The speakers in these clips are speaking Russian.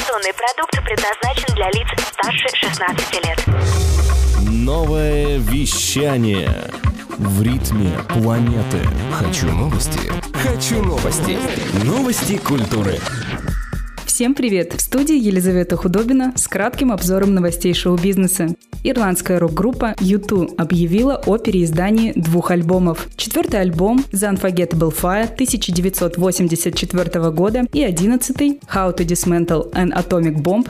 Информационный продукт предназначен для лиц старше 16 лет. Новое вещание. В ритме планеты. Хочу новости. Хочу новости. Новости культуры. Всем привет! В студии Елизавета Худобина с кратким обзором новостей шоу-бизнеса. Ирландская рок-группа U2 объявила о переиздании 2 альбомов. 4-й альбом The Unforgettable Fire 1984 года и 11-й How to Dismantle an Atomic Bomb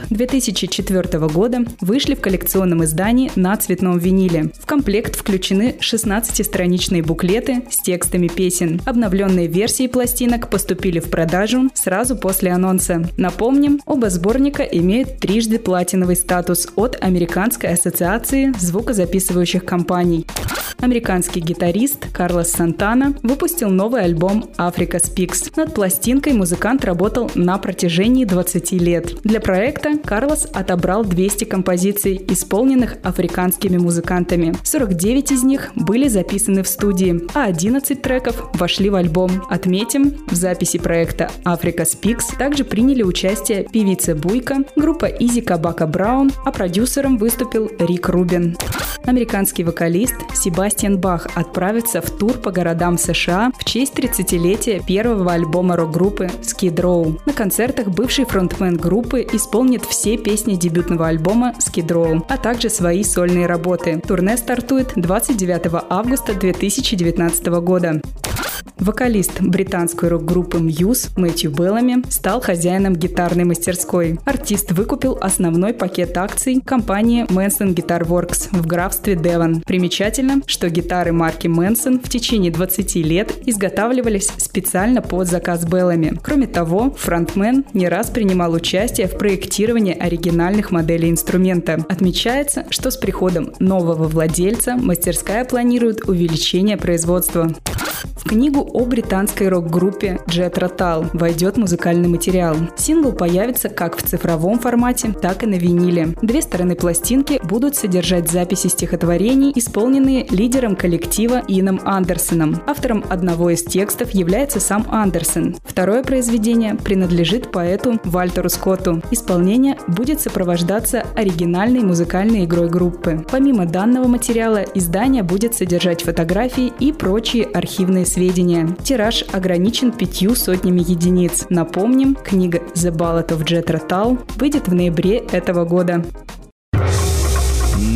2004 года вышли в коллекционном издании на цветном виниле. В комплект включены 16-страничные буклеты с текстами песен. Обновленные версии пластинок поступили в продажу сразу после анонса. Напомним, оба сборника имеют трижды платиновый статус от Американской ассоциации звукозаписывающих компаний. Американский гитарист Карлос Сантана выпустил новый альбом Africa Speaks. Над пластинкой музыкант работал на протяжении 20 лет. Для проекта Карлос отобрал 200 композиций, исполненных африканскими музыкантами. 49 из них были записаны в студии, а 11 треков вошли в альбом. Отметим, в записи проекта Africa Speaks также приняли участие певица Буйка, группа Изи Кабака Браун, а продюсером выступил Рик Рубин. Американский вокалист Себастьян Бах отправится в тур по городам США в честь 30-летия первого альбома рок-группы Skid Row. На концертах бывший фронтмен группы исполнит все песни дебютного альбома Skid Row, а также свои сольные работы. Турне стартует 29 августа 2019 года. Вокалист британской рок-группы Muse Мэтью Беллами стал хозяином гитарной мастерской. Артист выкупил основной пакет акций компании Manson Guitar Works в графстве Девон. Примечательно, что гитары марки Manson в течение 20 лет изготавливались специально под заказ Беллами. Кроме того, фронтмен не раз принимал участие в проектировании оригинальных моделей инструмента. Отмечается, что с приходом нового владельца мастерская планирует увеличение производства. В книгу о британской рок-группе Jethro Tull войдет музыкальный материал. Сингл появится как в цифровом формате, так и на виниле. 2 стороны пластинки будут содержать записи стихотворений, исполненные лидером коллектива Ианом Андерсоном. Автором одного из текстов является сам Андерсон. Второе произведение принадлежит поэту Вальтеру Скотту. Исполнение будет сопровождаться оригинальной музыкальной игрой группы. Помимо данного материала, издание будет содержать фотографии и прочие архивные сведения. Тираж ограничен 500 единиц. Напомним, книга The Ballad of Jethro Tull выйдет в ноябре этого года.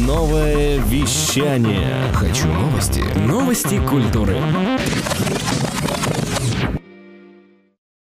Новое вещание. Хочу новости. Новости культуры.